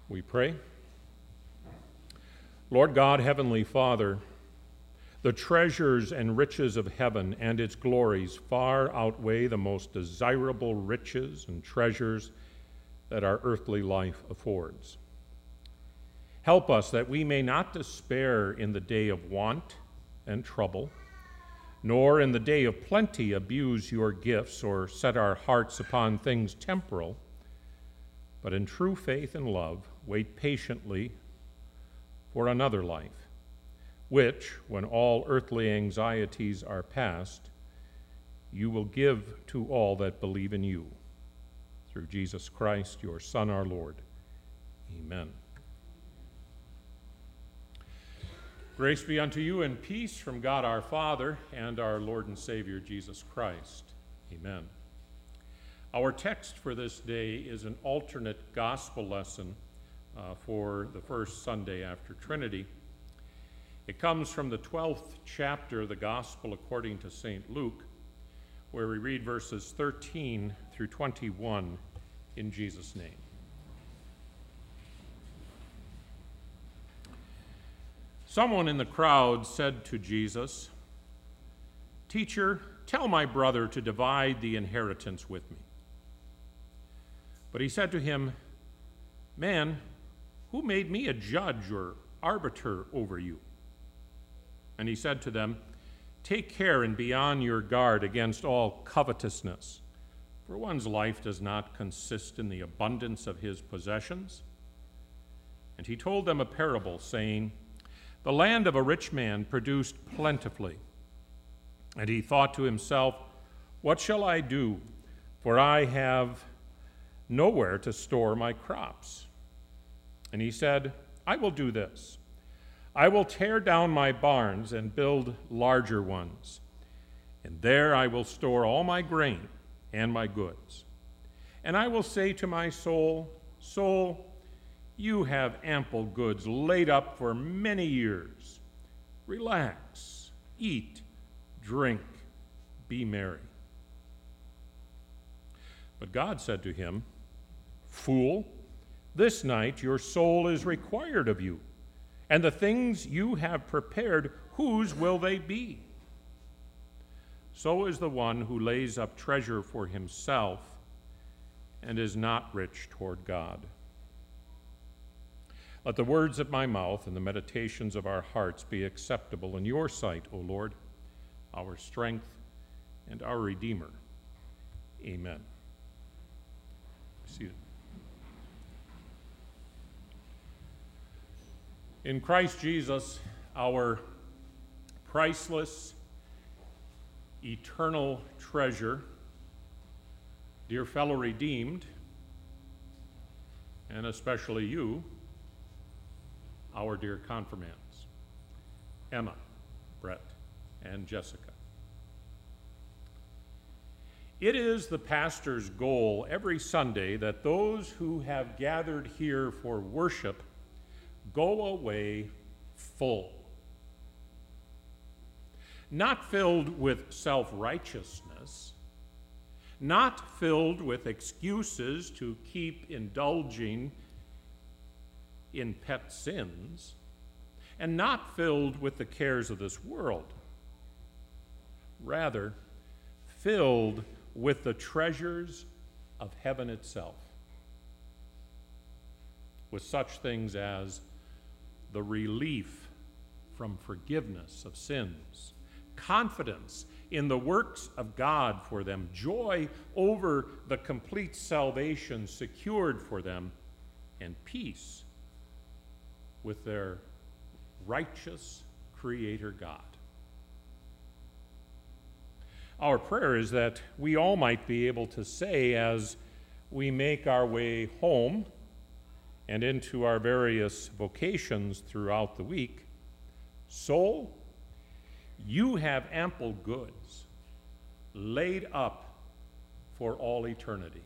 We pray. Lord God, Heavenly Father, the treasures and riches of heaven and its glories far outweigh the most desirable riches and treasures that our earthly life affords. Help us that we may not despair in the day of want and trouble, nor in the day of plenty abuse your gifts or set our hearts upon things temporal, but in true faith and love wait patiently for another life, which, when all earthly anxieties are past, you will give to all that believe in you. Through Jesus Christ, your Son, our Lord. Amen. Grace be unto you and peace from God our Father and our Lord and Savior Jesus Christ. Amen. Our text for this day is an alternate gospel lesson for the first Sunday after Trinity. It comes from the 12th chapter of the Gospel according to St. Luke, where we read verses 13 through 21 in Jesus' name. Someone in the crowd said to Jesus, "Teacher, tell my brother to divide the inheritance with me." But he said to him, "Man, who made me a judge or arbiter over you?" And he said to them, "Take care and be on your guard against all covetousness, for one's life does not consist in the abundance of his possessions." And he told them a parable, saying, "The land of a rich man produced plentifully. And he thought to himself, 'What shall I do? For I have nowhere to store my crops.' And he said, 'I will do this. I will tear down my barns and build larger ones, and there I will store all my grain and my goods. And I will say to my soul, Soul, you have ample goods laid up for many years. Relax, eat, drink, be merry.' But God said to him, 'Fool, this night your soul is required of you, and the things you have prepared, whose will they be? So is the one who lays up treasure for himself and is not rich toward God.' Let the words of my mouth and the meditations of our hearts be acceptable in your sight, O Lord, our strength and our Redeemer. Amen." Be seated. In Christ Jesus, our priceless, eternal treasure, dear fellow redeemed, and especially you, our dear confirmands, Emma, Brett, and Jessica. It is the pastor's goal every Sunday that those who have gathered here for worship go away full. Not filled with self-righteousness, not filled with excuses to keep indulging in pet sins, and not filled with the cares of this world. Rather, filled with the treasures of heaven itself, with such things as the relief from forgiveness of sins, confidence in the works of God for them, joy over the complete salvation secured for them, and peace with their righteous Creator God. Our prayer is that we all might be able to say, as we make our way home and into our various vocations throughout the week, "Soul, you have ample goods laid up for all eternity."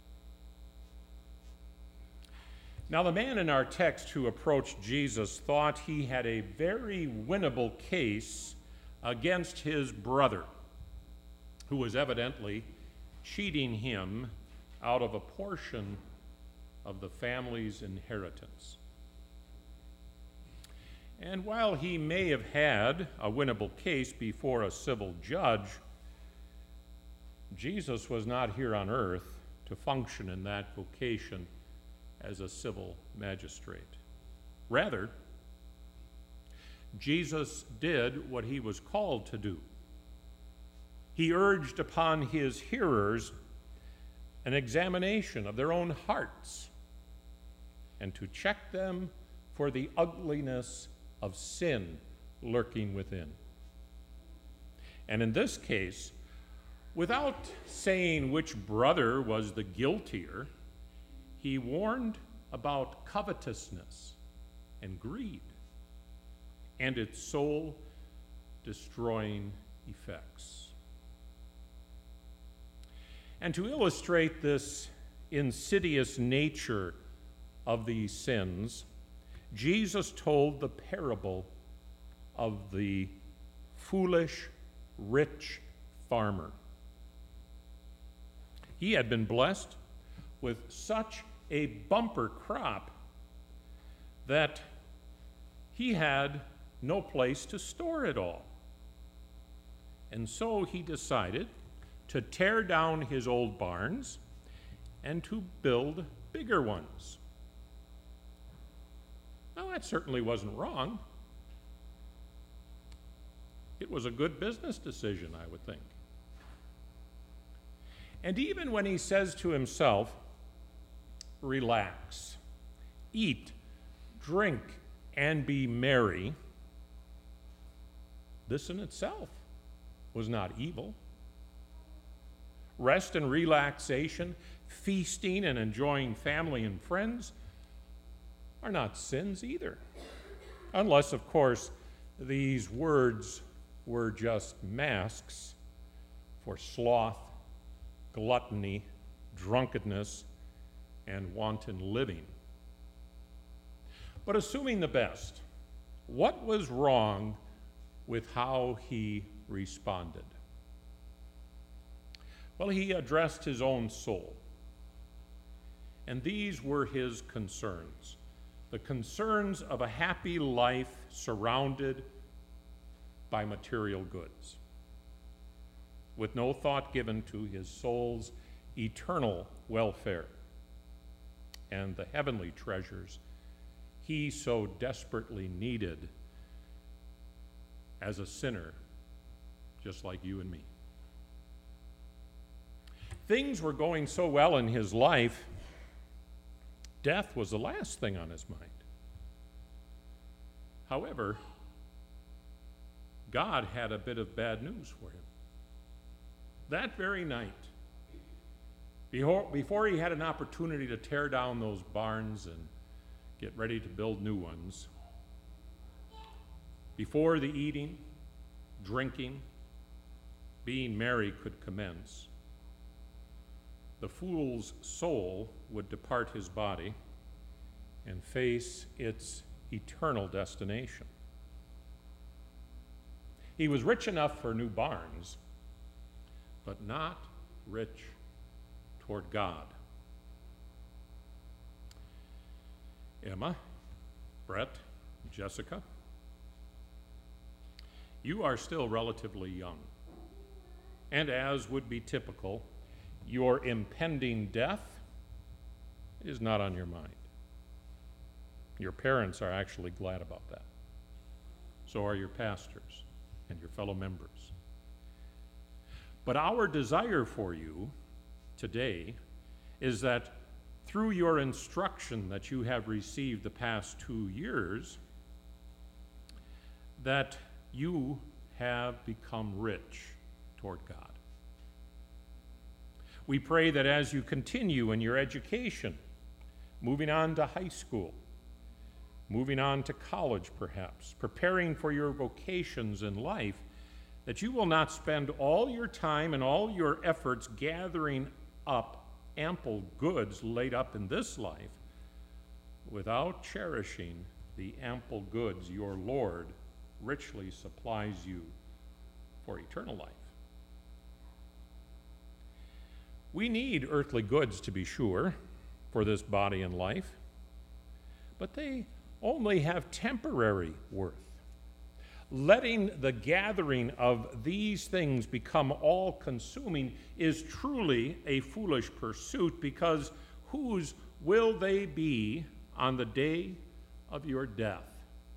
Now, the man in our text who approached Jesus thought he had a very winnable case against his brother, who was evidently cheating him out of a portion of the family's inheritance. And while he may have had a winnable case before a civil judge, Jesus was not here on earth to function in that vocation as a civil magistrate. Rather, Jesus did what he was called to do. He urged upon his hearers an examination of their own hearts and to check them for the ugliness of sin lurking within. And in this case, without saying which brother was the guiltier, he warned about covetousness and greed and its soul-destroying effects. And to illustrate this insidious nature of these sins, Jesus told the parable of the foolish rich farmer. He had been blessed with such a bumper crop that he had no place to store it all. And so he decided to tear down his old barns and to build bigger ones. Now, that certainly wasn't wrong. It was a good business decision, I would think. And even when he says to himself, relax, eat, drink, and be merry, this in itself was not evil. Rest and relaxation, feasting and enjoying family and friends are not sins either. Unless, of course, these words were just masks for sloth, gluttony, drunkenness, and wanton living. But assuming the best, what was wrong with how he responded? Well, he addressed his own soul. And these were his concerns. The concerns of a happy life surrounded by material goods, with no thought given to his soul's eternal welfare and the heavenly treasures he so desperately needed as a sinner, just like you and me. Things were going so well in his life, death was the last thing on his mind. However, God had a bit of bad news for him. That very night, before he had an opportunity to tear down those barns and get ready to build new ones, before the eating, drinking, being merry could commence, the fool's soul would depart his body and face its eternal destination. He was rich enough for new barns, but not rich toward God. Emma, Brett, Jessica, you are still relatively young, and as would be typical, your impending death is not on your mind. Your parents are actually glad about that. So are your pastors and your fellow members. But our desire for you today is that through your instruction that you have received the past 2 years, that you have become rich toward God. We pray that as you continue in your education, moving on to high school, moving on to college perhaps, preparing for your vocations in life, that you will not spend all your time and all your efforts gathering up ample goods laid up in this life without cherishing the ample goods your Lord richly supplies you for eternal life. We need earthly goods, to be sure, for this body and life, but they only have temporary worth. Letting the gathering of these things become all-consuming is truly a foolish pursuit, because whose will they be on the day of your death?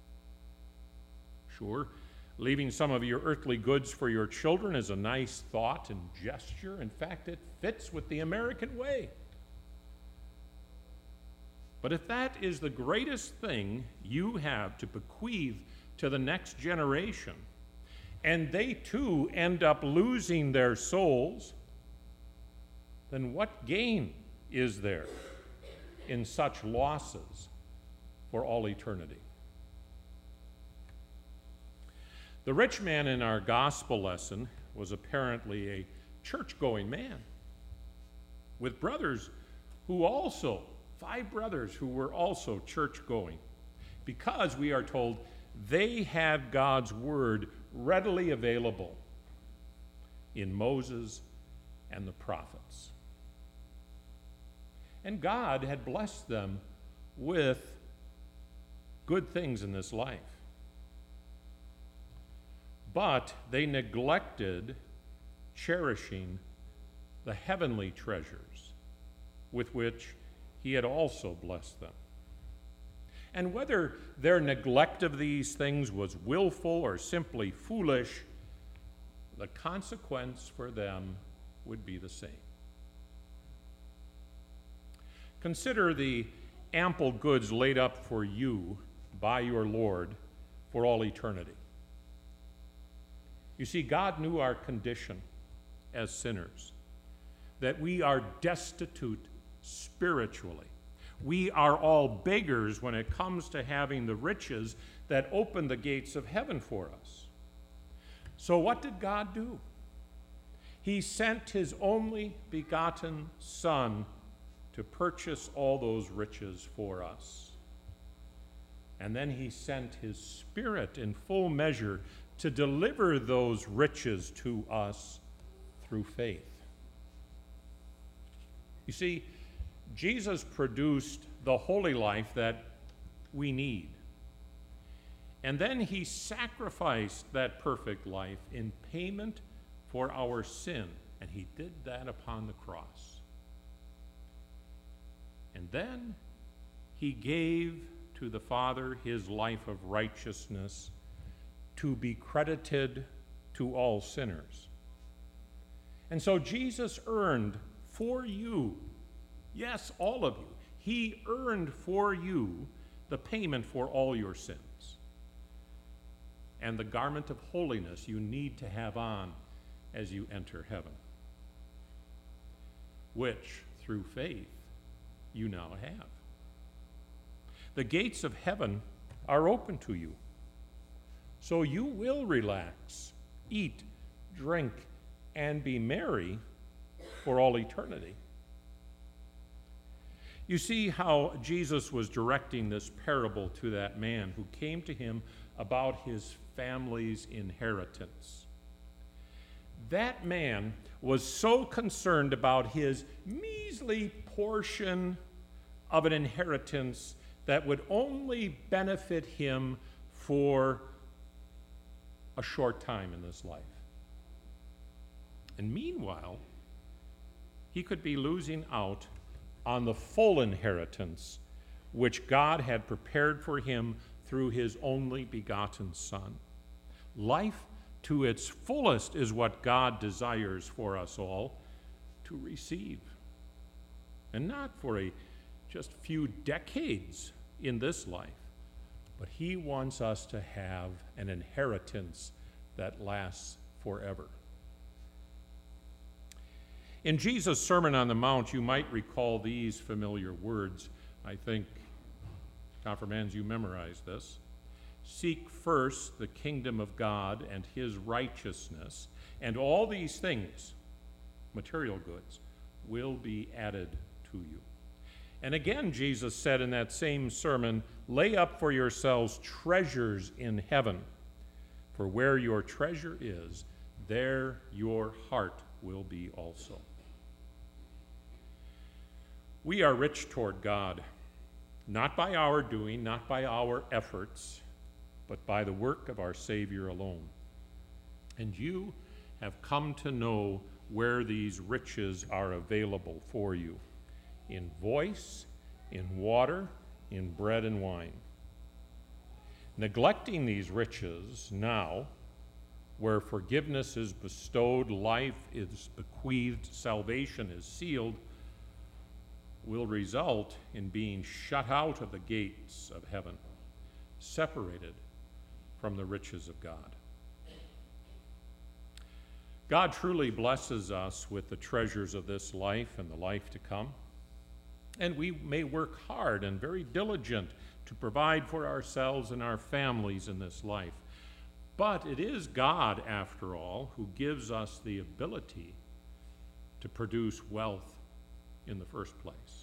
Sure, leaving some of your earthly goods for your children is a nice thought and gesture. In fact, it fits with the American way. But if that is the greatest thing you have to bequeath to the next generation, and they too end up losing their souls, then what gain is there in such losses for all eternity? The rich man in our gospel lesson was apparently a church-going man with brothers who also, 5 brothers who were also church-going, because we are told they had God's word readily available in Moses and the prophets. And God had blessed them with good things in this life. But they neglected cherishing the heavenly treasures with which he had also blessed them. And whether their neglect of these things was willful or simply foolish, the consequence for them would be the same. Consider the ample goods laid up for you by your Lord for all eternity. You see, God knew our condition as sinners, that we are destitute spiritually. We are all beggars when it comes to having the riches that open the gates of heaven for us. So what did God do? He sent his only begotten Son to purchase all those riches for us. And then he sent his Spirit in full measure to deliver those riches to us through faith. You see, Jesus produced the holy life that we need. And then he sacrificed that perfect life in payment for our sin. And he did that upon the cross. And then he gave to the Father his life of righteousness to be credited to all sinners. And so Jesus earned for you, yes, all of you, he earned for you the payment for all your sins and the garment of holiness you need to have on as you enter heaven, which, through faith, you now have. The gates of heaven are open to you, so you will relax, eat, drink, and be merry for all eternity. You see how Jesus was directing this parable to that man who came to him about his family's inheritance. That man was so concerned about his measly portion of an inheritance that would only benefit him for a short time in this life. And meanwhile, he could be losing out on the full inheritance which God had prepared for him through his only begotten Son. Life to its fullest is what God desires for us all to receive, and not for a just few decades in this life, but he wants us to have an inheritance that lasts forever. In Jesus' Sermon on the Mount, you might recall these familiar words. I think, confirmands, you memorized this. Seek first the kingdom of God and his righteousness, and all these things, material goods, will be added to you. And again, Jesus said in that same sermon, lay up for yourselves treasures in heaven, for where your treasure is, there your heart will be also. We are rich toward God, not by our doing, not by our efforts, but by the work of our Savior alone. And you have come to know where these riches are available for you, in voice, in water, in bread and wine. Neglecting these riches now, where forgiveness is bestowed, life is bequeathed, salvation is sealed, will result in being shut out of the gates of heaven, separated from the riches of God. God truly blesses us with the treasures of this life and the life to come, and we may work hard and very diligent to provide for ourselves and our families in this life. But it is God, after all, who gives us the ability to produce wealth in the first place.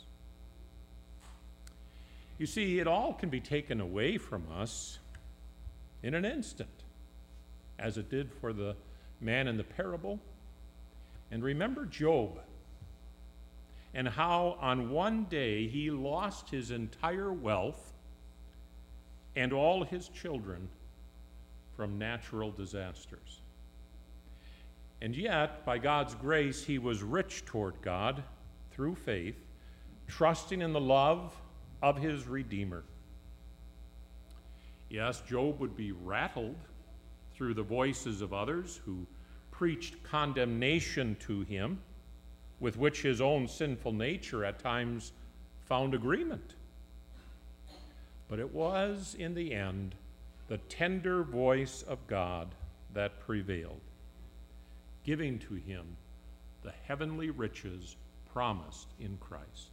You see, it all can be taken away from us in an instant, as it did for the man in the parable. And remember Job, and how on one day he lost his entire wealth and all his children from natural disasters. And yet, by God's grace, he was rich toward God through faith, trusting in the love of his Redeemer. Yes, Job would be rattled through the voices of others who preached condemnation to him, with which his own sinful nature at times found agreement. But it was, in the end, the tender voice of God that prevailed, giving to him the heavenly riches promised in Christ.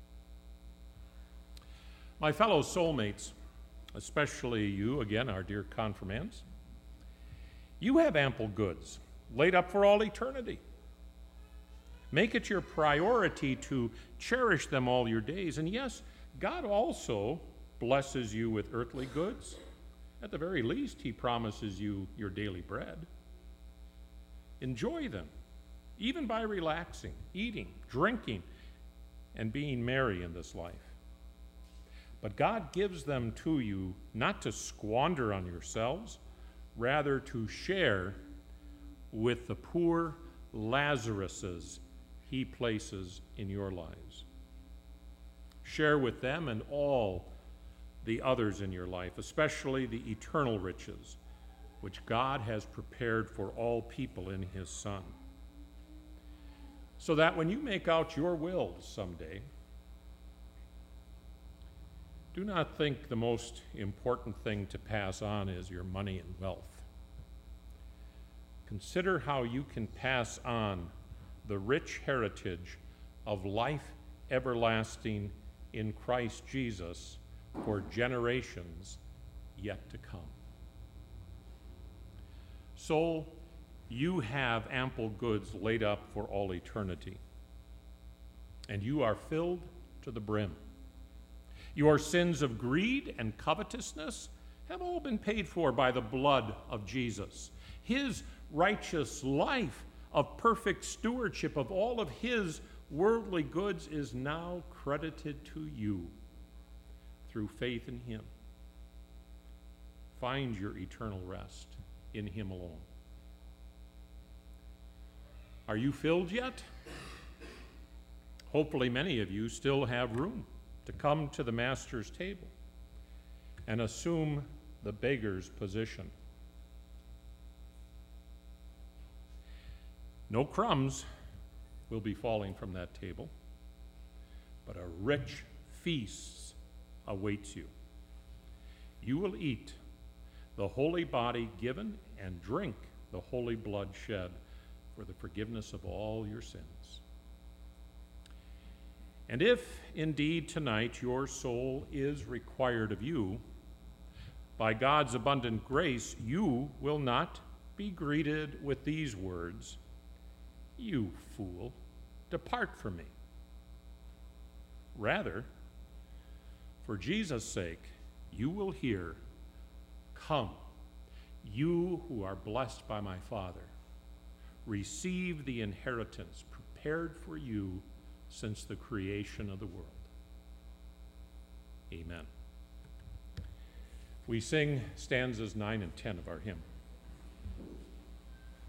My fellow soulmates, especially you, again, our dear confirmands, you have ample goods laid up for all eternity. Make it your priority to cherish them all your days. And yes, God also blesses you with earthly goods. At the very least, he promises you your daily bread. Enjoy them, even by relaxing, eating, drinking, and being merry in this life. But God gives them to you not to squander on yourselves, rather to share with the poor Lazaruses he places in your lives. Share with them and all the others in your life, especially the eternal riches which God has prepared for all people in his Son. So that when you make out your wills someday, do not think the most important thing to pass on is your money and wealth. Consider how you can pass on the rich heritage of life everlasting in Christ Jesus for generations yet to come. Soul, you have ample goods laid up for all eternity, and you are filled to the brim. Your sins of greed and covetousness have all been paid for by the blood of Jesus. His righteous life of perfect stewardship of all of his worldly goods is now credited to you through faith in him. Find your eternal rest in him alone. Are you filled yet? Hopefully many of you still have room to come to the Master's table and assume the beggar's position. No crumbs will be falling from that table, but a rich feast awaits you. You will eat the holy body given and drink the holy blood shed for the forgiveness of all your sins. And if indeed tonight your soul is required of you, by God's abundant grace, you will not be greeted with these words, "You fool, depart from me." Rather, for Jesus' sake, you will hear, "Come, you who are blessed by my Father, receive the inheritance prepared for you since the creation of the world. Amen. We sing stanzas 9 and 10 of our hymn.